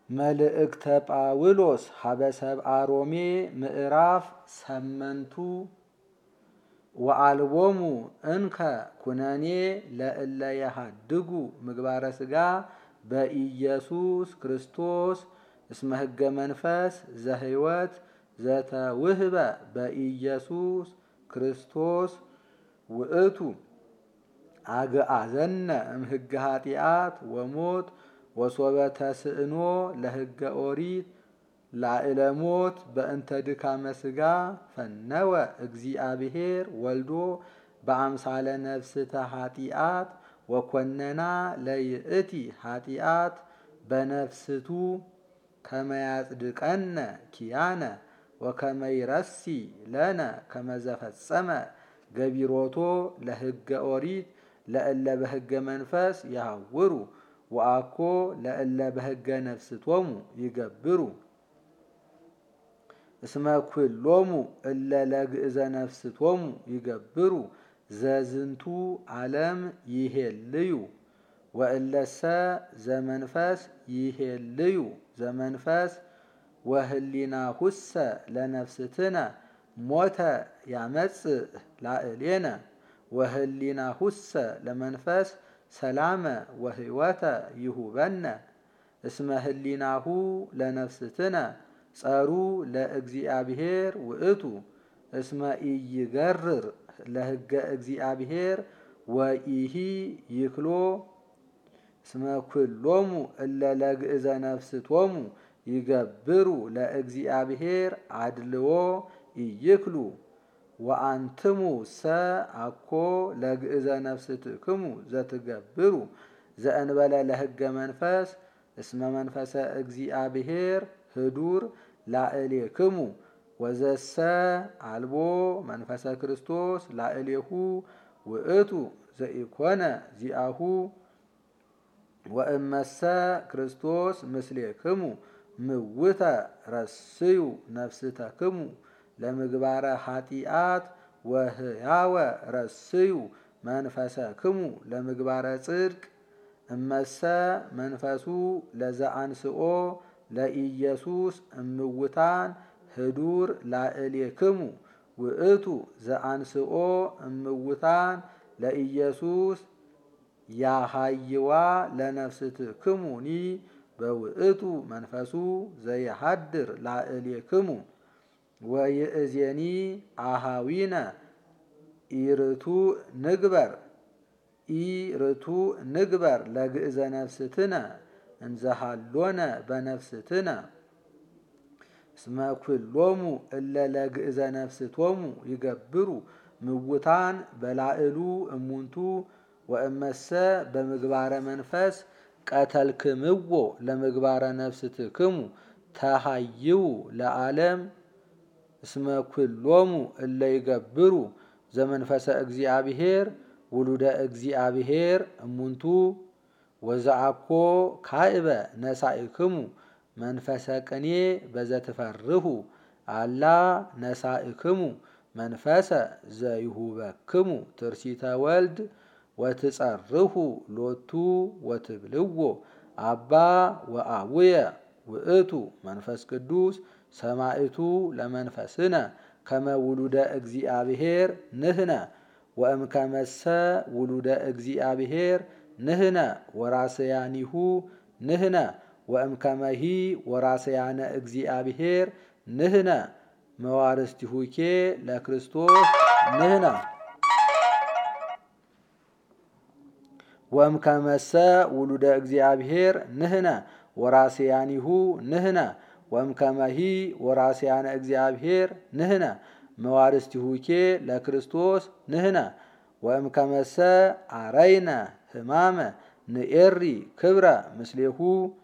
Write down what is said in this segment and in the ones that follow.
መልእክተ ጳውሎስ ሀበሰብአ ሮሜ ምዕራፍ 8 ወአልቦሙ እንከ ኩነኔ ለእለ የሃድጉ ምግባረ ሥጋ በኢየሱስ ክርስቶስ እስመ ሕገ መንፈስ ዘህይወት ዘተውህበ በኢየሱስ ክርስቶስ ውእቱ አግአዘነ እምሕገ ኃጢአት ወሞት ወሶበ ተስእኖ ለሕገ ኦሪት ላዕለሞት በእንተ ድካመ ሥጋ ፈነወ እግዚአብሔር ወልዶ በአምሳለ ነፍስተ ኃጢአት ወኮነና ለይእቲ ኃጢአት በነፍስቱ ከመያጽድቀነ ኪያነ ወከመይረሲ ለነ ከመዘፈጸመ ገቢሮቶ ለሕገ ኦሪት ለእለ በሕገ መንፈስ ያሐውሩ ወአኮ ለእለ በሕገ ነፍስቶሙ ይገብሩ እስመ ኩሎሙ እለ ለግእዘ ነፍስቶሙ ይገብሩ ዘዝንቱ ዓለም ይሄልዩ ወእለሰ ዘመንፈስ ይሄልዩ ዘመንፈስ ወህሊናሁሰ ለነፍስትነ ሞተ ያመጽእ ላዕሌነ ወህሊናሁሰ ለመንፈስ ሰላመ ወህይወተ ይሁበነ እስመ ህሊናሁ ለነፍስትነ ጸሩ ለእግዚአብሔር ውእቱ እስመ ኢይገርር ለሕገ እግዚአብሔር ወኢሂ ይክሎ እስመ ኩሎሙ እለ ለግእዘ ነፍስቶሙ ይገብሩ ለእግዚአብሔር አድልዎ ኢይክሉ ወአንትሙ ሰ አኮ ለግእዘ ነፍስትክሙ ዘትገብሩ ዘእንበለ ለሕገ መንፈስ እስመ መንፈሰ እግዚአብሔር ህዱር ላዕሌክሙ ወዘሰ አልቦ መንፈሰ ክርስቶስ ላዕሌሁ ውእቱ ዘኢኮነ ዚአሁ ወእመሰ ክርስቶስ ምስሌክሙ ምውተ ረስዩ ነፍስተክሙ ለምግባረ ኃጢአት ወህያወ ረስዩ መንፈሰክሙ ለምግባረ ጽድቅ እመሰ መንፈሱ ለዘአንስኦ ለኢየሱስ እምውታን ህዱር ላዕሌክሙ ውእቱ ዘአንስኦ እምውታን ለኢየሱስ ያሃይዋ ለነፍስትክሙኒ በውእቱ መንፈሱ ዘይሃድር ላዕሌክሙ ወይእዜኒ አሃዊነ ኢርቱ ንግበር ለግእዘ ነፍስትነ እንዘሃሎነ በነፍስትነ እስመ ኩሎሙ እለ ለግእዘ ነፍስቶሙ ይገብሩ ምውታን በላዕሉ እሙንቱ ወእመሰ በምግባረ መንፈስ ቀተልክምዎ ለምግባረ ነፍስትክሙ ተሃይው ለዓለም እስመ ኩሎሙ እለ ይገብሩ ዘመንፈሰ እግዚአብሔር ውሉደ እግዚአብሔር እሙንቱ ወዘአኮ ካዕበ ነሳኢክሙ መንፈሰ ቅኔ በዘትፈርሁ አላ ነሳኢክሙ መንፈሰ ዘይሁበክሙ ትርሲተ ወልድ ወትጸርሁ ሎቱ ወትብልዎ አባ ወአቡየ ውእቱ መንፈስ ቅዱስ ሰማዕቱ ለመንፈስነ ከመ ውሉደ እግዚአብሔር ንህነ ወእምከመሰ ውሉደ እግዚአብሔር ንህነ ወራስያኒሁ ንህነ ወእምከመሂ ወራስያነ እግዚአብሔር ንህነ መዋርስቲሁኬ ለክርስቶስ ንህነ ወእምከመሰ ውሉደ እግዚአብሔር ንህነ ወራስያኒሁ ንህነ ወእምከመሂ ወራስያነ እግዚአብሔር ንህነ መዋርስቲሁኬ ለክርስቶስ ንህነ ወእምከመሰ አረይነ ህማመ ንኤሪ ክብረ ምስሌሁ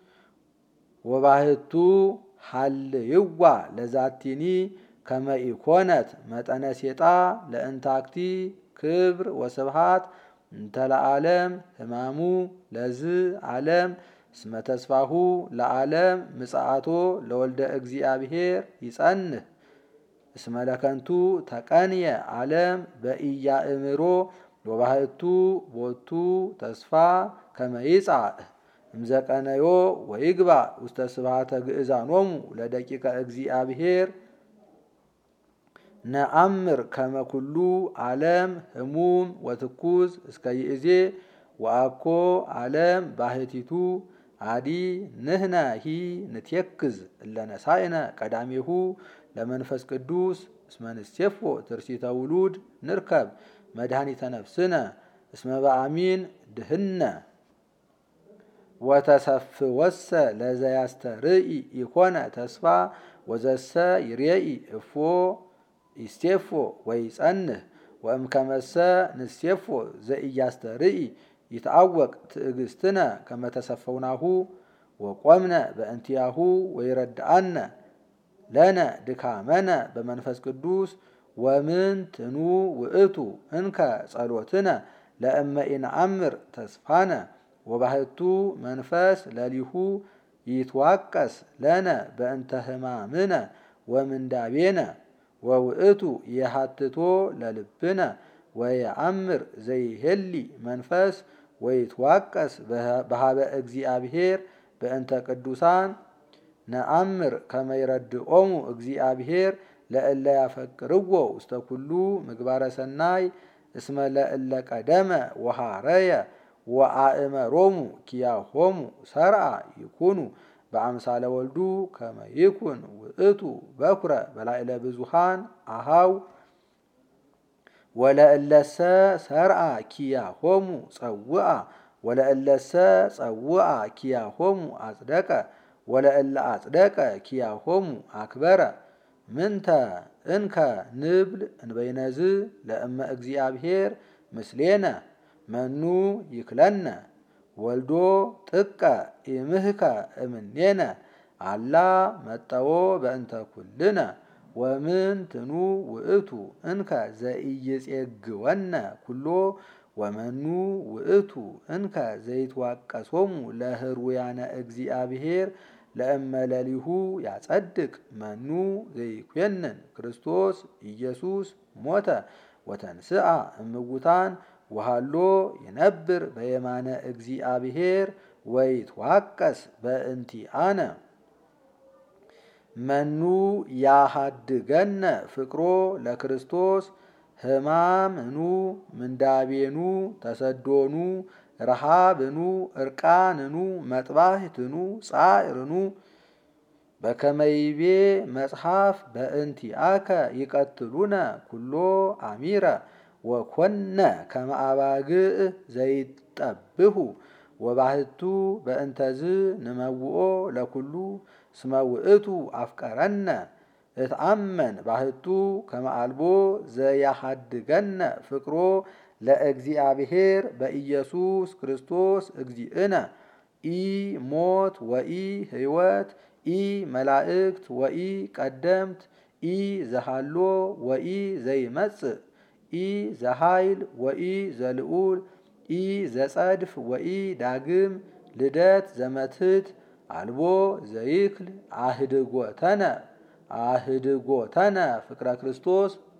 ወባህቱ ሀልይዋ ለዛቲኒ ከመ ኢኮነት መጠነ ሴጣ ለእንታክቲ ክብር ወስብሃት እንተ ለዓለም ህማሙ ለዝ ዓለም እስመ ተስፋሁ ለዓለም ምጽአቶ ለወልደ እግዚአብሔር ይጸንህ እስመ ለከንቱ ተቀንየ ዓለም በኢያእምሮ ወባህቱ ቦቱ ተስፋ ከመ ይጻእ እምዘቀነዮ ወይግባእ ውስተ ስብሐተ ግእዛኖሙ ለደቂቀ እግዚአብሔር ነአምር ከመ ኩሉ ዓለም ህሙም ወትኩዝ እስከ ይእዜ ወአኮ ዓለም ባሕቲቱ አዲ ንሕነ ሂ ንትየክዝ እለ ነሣእነ ቀዳሜሁ ለመንፈስ ቅዱስ እስመ ንሴፎ ትርሲተ ውሉድ ንርከብ መድኃኒተ ነፍስነ እስመ በአሚን ድህነ ወተሰፍወሰ ለዘያስተርኢ ኢኮነ ተስፋ ወዘሰ ይሬኢ እፎ ይስቴፎ ወይጸንህ ወእምከመሰ ንሴፎ ዘኢያስተርኢ ይትአወቅ ትዕግስትነ ከመ ተሰፈውናሁ ወቆምነ በእንቲአሁ ወይረድአነ ለነ ድካመነ በመንፈስ ቅዱስ ወምንትኑ ውእቱ እንከ ጸሎትነ ለእመ ኢነአምር ተስፋነ ወባሕቱ መንፈስ ለሊሁ ይትዋቀስ ለነ በእንተ ሕማምነ ወምንዳቤነ ወውእቱ የሃትቶ ለልብነ ወየአምር ዘይሄሊ መንፈስ ወይትዋቀስ በሃበ እግዚአብሔር በእንተ ቅዱሳን ነአምር ከመ ይረድኦሙ እግዚአብሔር ለእለ ያፈቅርዎ ውስተ ኩሉ ምግባረ ሰናይ እስመ ለእለ ቀደመ ወሃረየ ወአእመሮሙ ኪያሆሙ ሰርዓ ይኩኑ በአምሳለ ወልዱ ከመ ይኩን ውእቱ በኩረ በላዕለ ብዙሃን አሃው ወለእለሰ ሰርዓ ኪያሆሙ ጸውአ ወለእለሰ ጸውአ ኪያሆሙ አጽደቀ ወለእለ አጽደቀ ኪያሆሙ አክበረ ምንተ እንከ ንብል እንበይነዝ ለእመ እግዚአብሔር ምስሌነ መኑ ይክለነ ወልዶ ጥቀ ኢምህከ እምኔነ አላ መጠዎ በእንተ ኩልነ ወምንትኑ ውእቱ እንከ ዘኢይጼግወነ ኩሎ ወመኑ ውእቱ እንከ ዘይትዋቀሶሙ ለህሩያነ እግዚአብሔር ለእመ ለሊሁ ያጸድቅ መኑ ዘይኮንን ክርስቶስ ኢየሱስ ሞተ ወተንስአ እምውታን ወሃሎ ይነብር በየማነ እግዚአብሔር ወይትዋቀስ በእንቲአነ መኑ ያሃድገነ ፍቅሮ ለክርስቶስ ሕማምኑ ምንዳቤኑ ተሰዶኑ ረሃብኑ እርቃንኑ መጥባሕትኑ ጻዕርኑ በከመይቤ መጽሐፍ በእንቲአከ ይቀትሉነ ኩሎ አሚረ ወኮነ ከመ አባግዕ ዘይጠብሑ ወባሕቱ በእንተዝ ንመውኦ ለኩሉ እስመ ውእቱ አፍቀረነ እትአመን ባሕቱ ከመ አልቦ ዘያሃድገነ ፍቅሮ ለእግዚአብሔር በኢየሱስ ክርስቶስ እግዚእነ ኢ ሞት ወኢ ሕይወት ኢ መላእክት ወኢ ቀደምት ኢ ዘሃሎ ወኢ ዘይመጽእ ኢ ዘኃይል ወኢ ዘልዑል ኢ ዘጸድፍ ወኢ ዳግም ልደት ዘመትት አልቦ ዘይክል አህድጎተነ ፍቅረ ክርስቶስ